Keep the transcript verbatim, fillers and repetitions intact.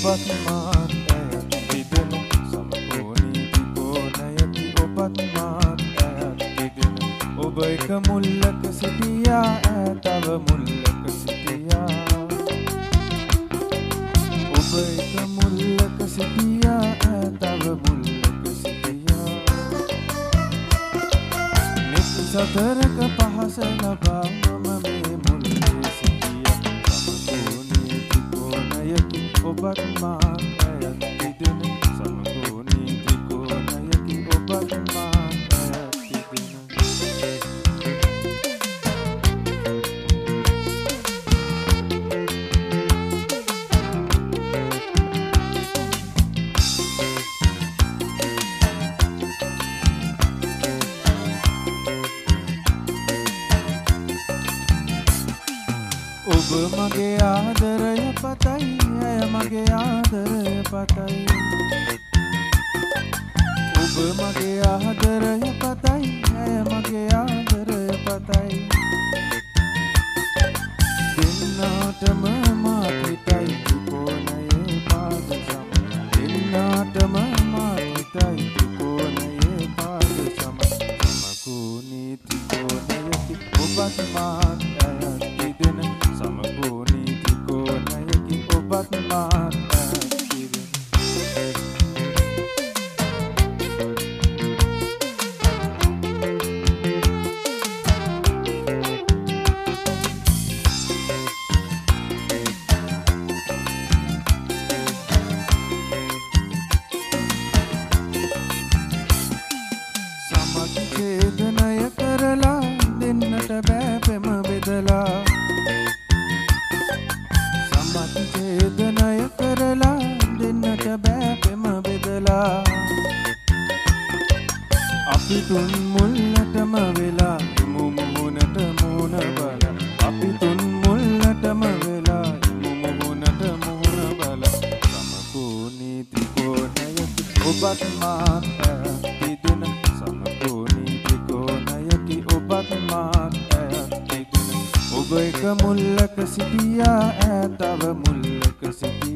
ඔබත් මාත් ඇයත් තිදෙන සමකෝණී ත්‍රිකෝණයකි ඔබත් මාත් ඇයත් තිදෙන ඔබ එක මුල්ලක සිටියා ඈ තව මුල්ලක සිටියා ඔබ එක මුල්ලක සිටියා ඈ තව මුල්ලක සිටියා නිත් සතරක පහස ලබා මම මේ මුල්ලේ සිටියා සමකෝණී ත්‍රිකෝණයකි ඔබත් මාත් ඇයත් තිදෙන සමකෝණී ත්‍රිකෝණයකි ඔබත් මාත් ඇයත් තිදෙන ඔබ මගේ ආදරය පතයි ඇය මගේ ආදරය පතයි ඔබ මගේ ආදරය පතයි ඇය මගේ ආදරය පතයි දෙන්නාටම මාත් හිතයි ත්‍රිකෝණයේ පාද සම දෙන්නාටම මාත් හිතයි ත්‍රිකෝණයේ පාද සම සමකෝණී ත්‍රිකෝණයකි ඔබත් මාත් ඇයත් තිදෙන සමකෝණී ත්‍රිකෝණයකි ඔබත් මාත් ඇයත් තිදෙන සමගි ඡේදනය කරලා දෙන්නට බෑ පෙම බෙදලා සමගි ඡේදනය කරලා දෙන්නට බෑ පෙම බෙදලා අපි තුන් මුල්ලටම වෙලා ඉමු මුහුණට මුහුණ බල අපි තුන් මුල්ලටම වෙලා ඉමු මුහුණට මුහුණ බල සමකෝණී ත්‍රිකෝණයකි ඔබත් මාත් ඇයත් තිදෙන සමකෝණී ත්‍රිකෝණයකි ඔබත් මාත් ඇයත් තිදෙන ඔබ එක මුල්ලක සිටියා ඈ තව මුල්ලක සිටියා